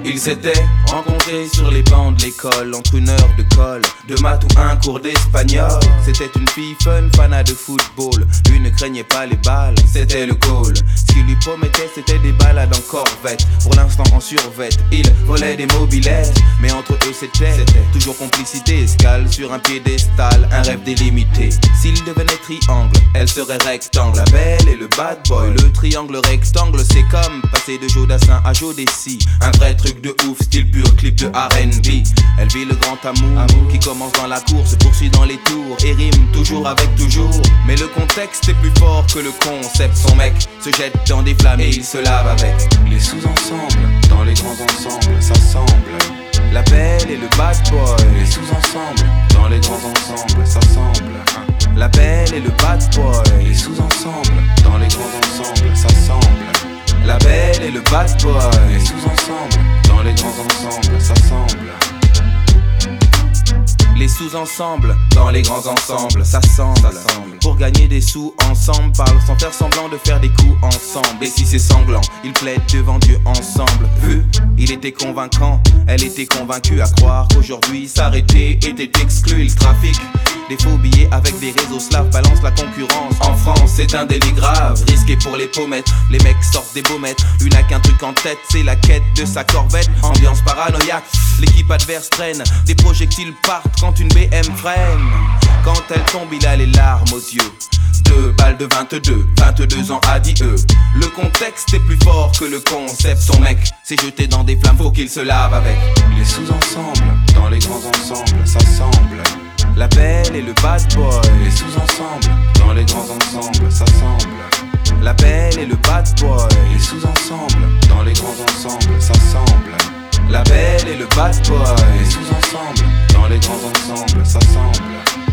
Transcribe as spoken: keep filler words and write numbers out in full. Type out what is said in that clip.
Ils s'étaient rencontrés sur les bancs de l'école, entre une heure de colle, de maths ou un cours d'espagnol. C'était une fille fun, fanat de football. Lui ne craignait pas les balles, c'était le goal. Ce qu'il lui promettait, c'était des balades en corvette. Pour l'instant en survette, il volait des mobilettes. Mais entre eux c'était toujours complicité. Escale sur un piédestal, un rêve délimité. S'il devenait triangle, elle serait rectangle. La belle et le bad boy, le triangle rectangle. C'est comme passer de Jodassin à Jodeci. Un vrai truc de ouf, style pur clip de R and B. Elle vit le grand amour, amour qui commence dans la cour, se poursuit dans les tours et rime toujours avec toujours. Mais le contexte est plus fort que le concept. Son mec se jette dans des flammes et il se lave avec. Les sous-ensembles, dans les grands ensembles, ça semble. La belle et le bad boy. Les sous-ensembles, dans les grands ensembles, ça semble. La belle et le bad boy. Les sous-ensembles, dans les grands ensembles, ça semble. La belle et le bad boy. Les sous-ensembles, dans les grands ensembles, ça semble. Les sous-ensembles, dans les grands ensembles, ça semble. ça semble Pour gagner des sous ensemble, parle sans faire semblant de faire des coups ensemble. Et si c'est sanglant, ils plaident devant Dieu ensemble. Vu, il était convaincant, elle était convaincue à croire qu'aujourd'hui s'arrêter était exclu. Il trafique des faux billets avec des réseaux slaves, balance la concurrence. En France, c'est un délit grave, risqué pour les pommettes. Les mecs sortent des baumettes, lui n'a qu'un truc en tête, c'est la quête de sa corvette. Ambiance paranoïaque, l'équipe adverse traîne, des projectiles partent quand une B M freine. Quand elle tombe, il a les larmes aux yeux. Deux balles de vingt-deux, vingt-deux ans adieu. Le contexte est plus fort que le concept. Son mec s'est jeté dans des flammes, faut qu'il se lave avec. Les sous-ensembles, dans les grands ensembles, ça semble. La belle et le bad boy. Les sous-ensembles, dans les grands ensembles, ça semble. La belle et le bad boy. Les sous-ensembles, dans les grands ensembles, ça semble. La belle et le bad boy. Les sous-ensembles, dans les grands ensembles, ça semble.